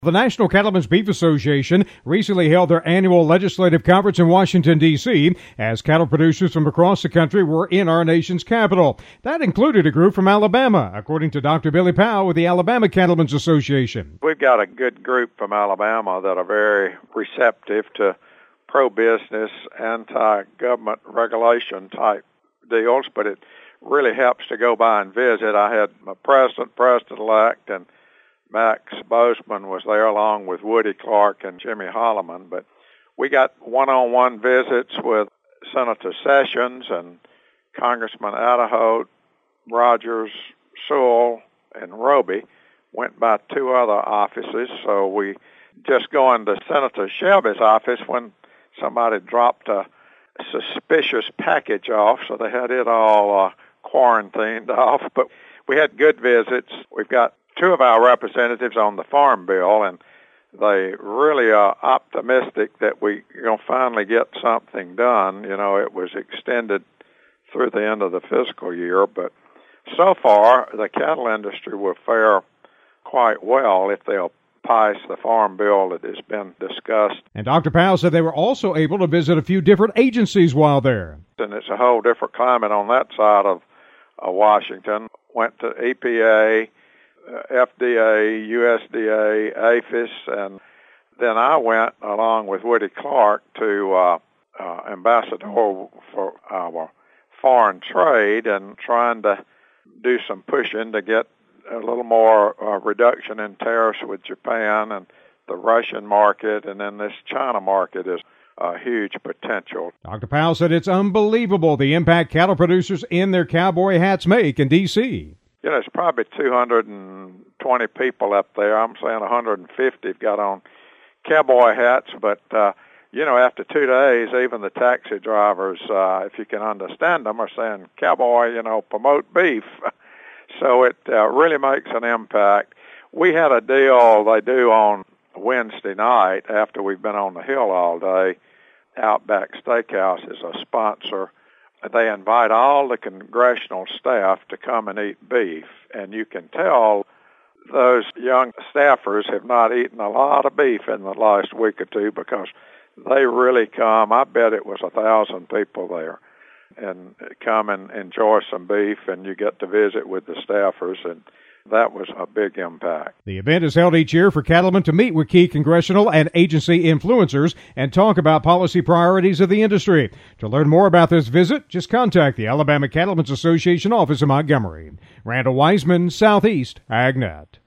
The National Cattlemen's Beef Association recently held their annual legislative conference in Washington, D.C., as cattle producers from across the country were in our nation's capital. That included a group from Alabama, according to Dr. Billy Powell with the Alabama Cattlemen's Association. We've got a good group from Alabama that are very receptive to pro-business, anti-government regulation type deals, but it really helps to go by and visit. I had my president-elect, and Max Bozeman was there along with Woody Clark and Jimmy Holloman. But we got one-on-one visits with Senator Sessions and Congressman Idaho, Rogers, Sewell, and Roby. Went by two other offices, so we just going to Senator Shelby's office when somebody dropped a suspicious package off, so they had it all quarantined off. But we had good visits. We've got two of our representatives on the Farm Bill, and they really are optimistic that we're going to finally get something done. You know, it was extended through the end of the fiscal year, but so far the cattle industry will fare quite well if they'll pass the Farm Bill that has been discussed. And Dr. Powell said they were also able to visit a few different agencies while there. And it's a whole different climate on that side of Washington. Went to EPA, FDA, USDA, APHIS, and then I went along with Woody Clark to ambassador for our foreign trade and trying to do some pushing to get a little more reduction in tariffs with Japan and the Russian market, and then this China market is a huge potential. Dr. Powell said it's unbelievable the impact cattle producers in their cowboy hats make in D.C. You know, it's probably 220 people up there. I'm saying 150 have got on cowboy hats, but, you know, after 2 days, even the taxi drivers, if you can understand them, are saying, cowboy, you know, promote beef. So it really makes an impact. We had a deal they do on Wednesday night after we've been on the Hill all day. Outback Steakhouse is a sponsor. They invite all the congressional staff to come and eat beef, and you can tell those young staffers have not eaten a lot of beef in the last week or two because they really come. I bet it was 1,000 people there, and come and enjoy some beef, and you get to visit with the staffers, and that was a big impact. The event is held each year for cattlemen to meet with key congressional and agency influencers and talk about policy priorities of the industry. To learn more about this visit, just contact the Alabama Cattlemen's Association office in Montgomery. Randall Wiseman, Southeast AgNet.